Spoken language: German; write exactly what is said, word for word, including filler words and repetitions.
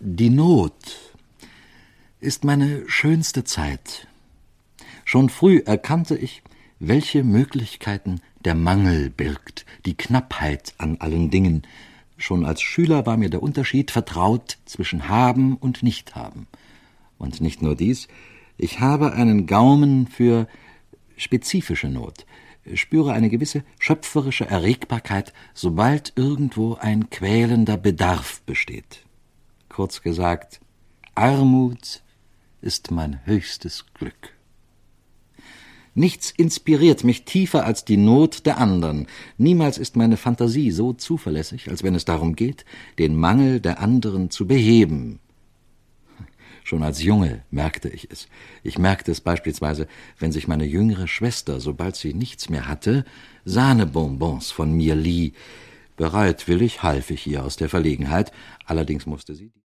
Die Not ist meine schönste Zeit. Schon früh erkannte ich, welche Möglichkeiten der Mangel birgt, die Knappheit an allen Dingen. Schon als Schüler war mir der Unterschied vertraut zwischen Haben und Nichthaben. Und nicht nur dies, ich habe einen Gaumen für spezifische Not, spüre eine gewisse schöpferische Erregbarkeit, sobald irgendwo ein quälender Bedarf besteht. Kurz gesagt, Armut ist mein höchstes Glück. Nichts inspiriert mich tiefer als die Not der anderen. Niemals ist meine Fantasie so zuverlässig, als wenn es darum geht, den Mangel der anderen zu beheben. Schon als Junge merkte ich es. Ich merkte es beispielsweise, wenn sich meine jüngere Schwester, sobald sie nichts mehr hatte, Sahnebonbons von mir lieh. Bereitwillig half ich ihr aus der Verlegenheit, allerdings musste sie